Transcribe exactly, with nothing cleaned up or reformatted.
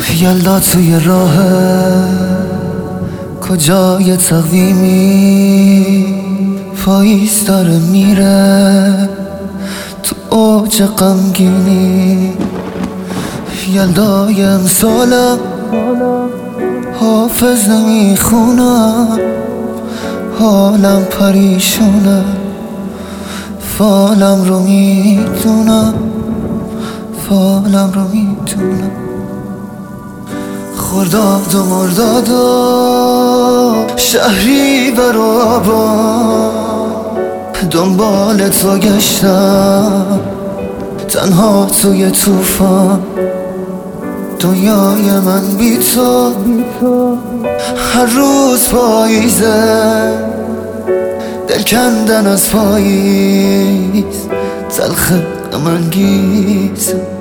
یلدا توی راه کجای تقویمی پاییز داره میره تو اوج غمگینی. یلدای امسالم حافظ نمیخونم، حالم پریشونه، فالم رو میدونم، فالم رو میدونم. خرداد و مرداد و شهری بر آبان دنبال تو گشتم، تنها توی توفان. دنیای من بی تو هر روز پاییزه، دل کندن از پاییز تلخ غم انگیزه.